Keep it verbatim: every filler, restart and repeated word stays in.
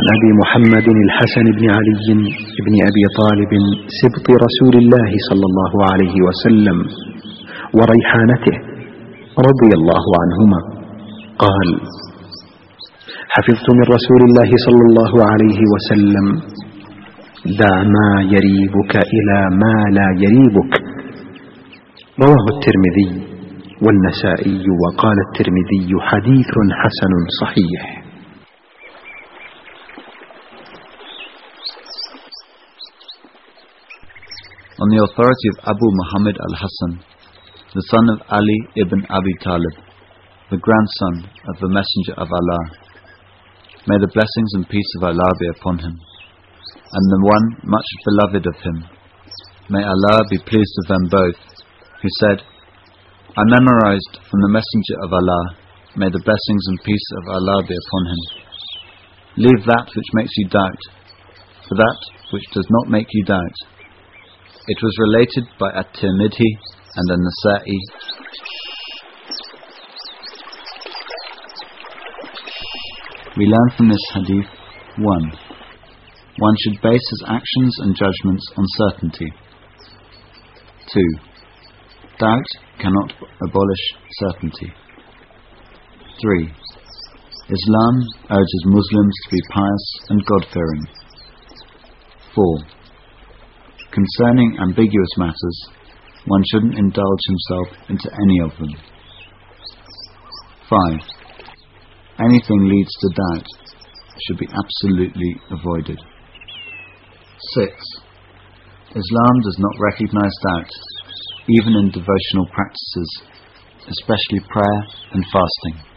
عن أبي محمد الحسن بن علي بن أبي طالب سبط رسول الله صلى الله عليه وسلم وريحانته رضي الله عنهما قال: حفظت من رسول الله صلى الله عليه وسلم: دع ما يريبك إلى ما لا يريبك. رواه الترمذي والنسائي، وقال الترمذي: حديث حسن صحيح. On the authority of Abu Muhammad al-Hasan, the son of Ali ibn Abi Talib, the grandson of the Messenger of Allah, may the blessings and peace of Allah be upon him, and the one much beloved of him, may Allah be pleased with them both, who said, I memorized from the Messenger of Allah, may the blessings and peace of Allah be upon him. Leave that which makes you doubt, for that which does not make you doubt. It was related by At-Tirmidhi and An-Nasa'i. We learn from this hadith: one. One should base his actions and judgments on certainty. two. Doubt cannot abolish certainty. three. Islam urges Muslims to be pious and God-fearing. four. Concerning ambiguous matters, one shouldn't indulge himself into any of them. five. Anything leads to doubt should be absolutely avoided. six. Islam does not recognize doubt, even in devotional practices, especially prayer and fasting.